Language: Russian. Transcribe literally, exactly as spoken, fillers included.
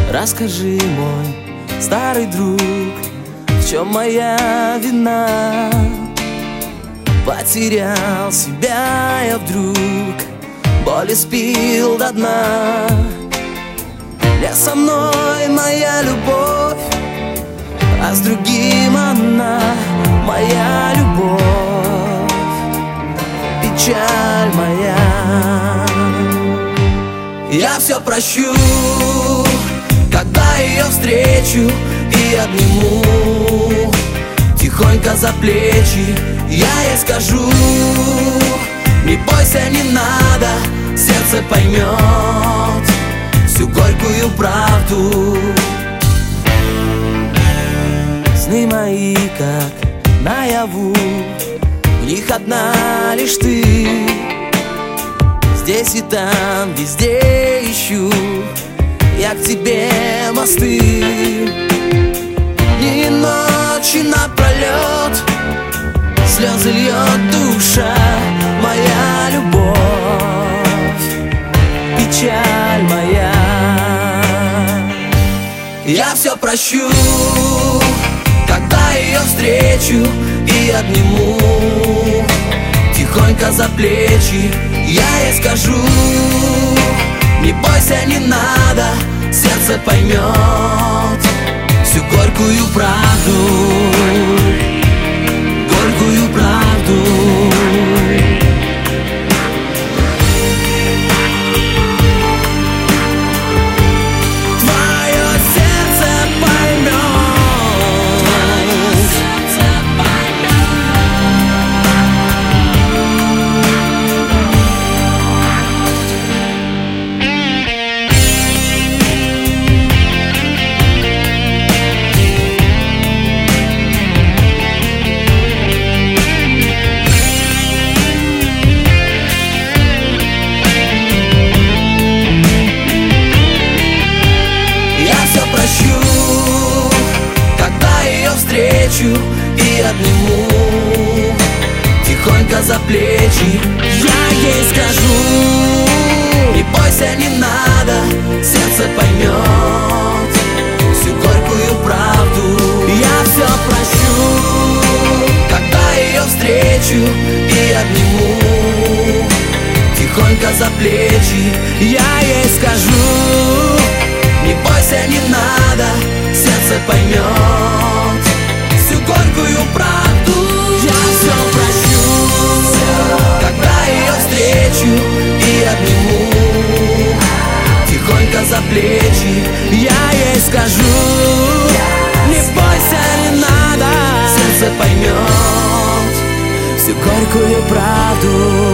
Расскажи, мой старый друг, в чем моя вина? Потерял себя я вдруг, боль испил до дна. Не со мной моя любовь, а с другим она моя любовь. Печаль моя. Я все прощу, когда ее встречу и обниму тихонько за плечи. Я ей скажу: не бойся, не надо, сердце поймет всю горькую правду. Сны мои, как наяву, в них одна лишь ты. Здесь и там, везде ищу я к тебе мосты. Дни и ночи напролет слезы льет душа, моя любовь, печаль моя. Я все прощу, когда ее встречу и обниму тихонько за плечи. Я ей скажу: не бойся, не надо, сердце поймет всю горькую правду, горькую правду. И обниму тихонько за плечи. Я ей скажу: не бойся, не надо, сердце поймет всю горькую правду. Я все прощу, когда ее встречу и обниму тихонько за плечи. Я ей скажу: не бойся, не надо, сердце поймет всю горькую правду. Я все прощу, когда ее встречу и обниму тихонько за плечи. Я ей скажу: не бойся, не надо, сердце поймет всю горькую правду.